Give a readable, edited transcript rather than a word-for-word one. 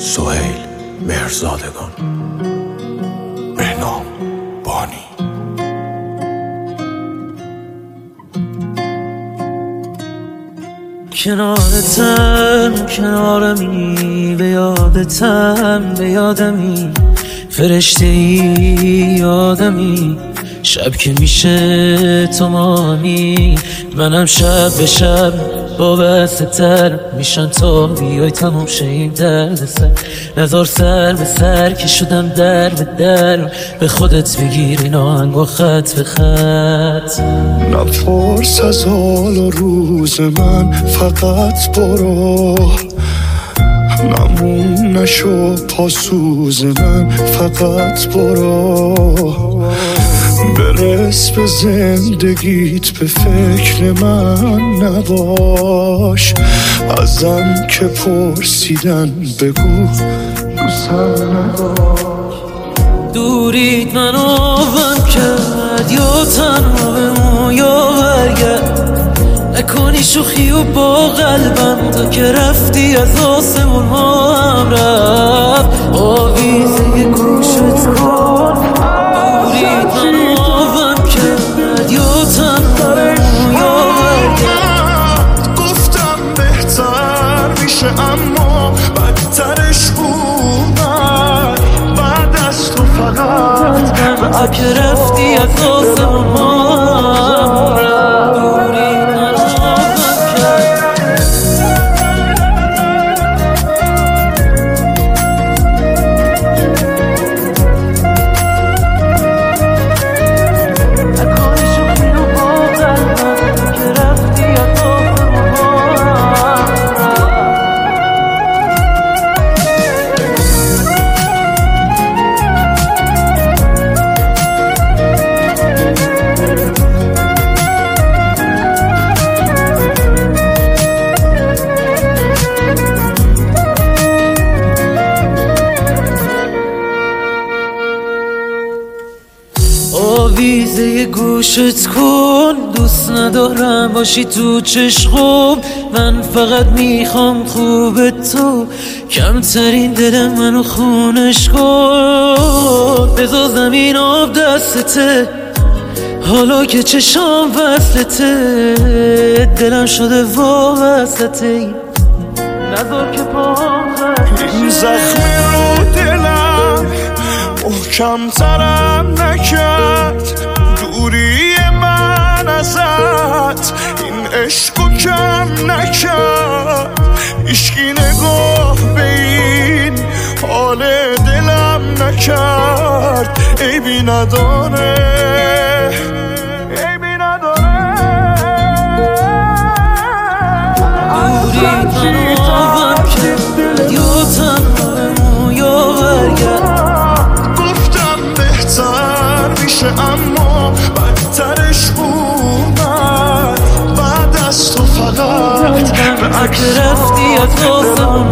سهیل مهرزادگان. بهنام بانی. کنارتم کنارمی، به یادتم به یادمی، فرشته ای آدمی، شب که میشه تو مانی، منم شب به شب وابسته تر میشن تا بیای تموم شه این درد سر. نذار سر به سر که شدم در به در، به خودت بگیر این آهنگ و خط به خط. نپرس از حال و روز من، فقط برو، نمون نشو پاسوز من، فقط برو. برس به زندگیت، به فکر من نباش، ازم که پرسیدن بگو دوستم نداشت. دوریت منو ون کرد، یا تنها بمون یا برگرد، نکنی شوخی و با قلبم، تا که رفتی از آسمون ما هم رفت آویزه یه گوشت کن. دوریت منو ون کرد، یا تنها بمون یا برگرد، گفتم بهتر میشه اما بدترش اومد، بعد از تو فقط تا که رفتی از آسمون ما هم رفت. آویزه گوشت کن، دوست ندارم باشی تو چشم، من فقط میخوام خوب تو، کمترین دل منو خونش کن. بذار زمین آب دستته، حالا که چشام وصلته، دلم شده وابستته، نذار که پاهم این زخمی رو دلم محکمترم نکرد، دوری من ازت این عشقو کم نکرد، هیچکی نگاه به این حال دلم نکرد، عیبی نداره عیبی نداره. دوری منو ون کرد، یا تنها بمون یا برگرد، گفتم بهتر میشه اما بدترش اومد، بعد از تو فقط به که رفتی از آسمون